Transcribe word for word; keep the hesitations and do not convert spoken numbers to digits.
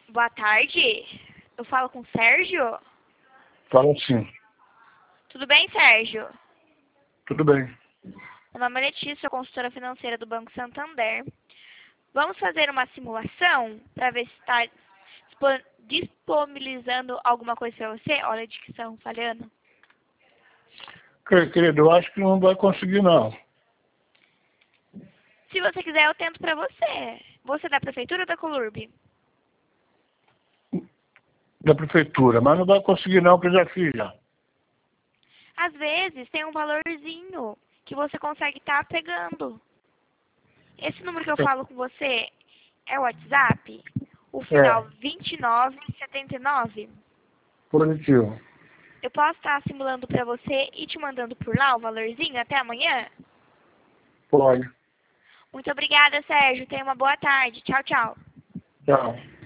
Boa tarde. Eu falo com o Sérgio? Fala sim. Tudo bem, Sérgio? Tudo bem. Meu nome é Letícia, consultora financeira do Banco Santander. Vamos fazer uma simulação para ver se está disponibilizando alguma coisa para você? Olha a dicção falhando. Querido, eu acho que não vai conseguir, não. Se você quiser, eu tento para você. Você é da Prefeitura ou da Colurb? Da prefeitura, mas não vai conseguir, não, porque eu já fiz já. Às vezes tem um valorzinho que você consegue estar pegando. Esse número que eu falo com você é o WhatsApp? O final É, vinte e nove setenta e nove? positivo. Eu posso estar simulando para você e te mandando por lá o valorzinho até amanhã? Pode. Muito obrigada, Sérgio. Tenha uma boa tarde. Tchau, tchau. Tchau.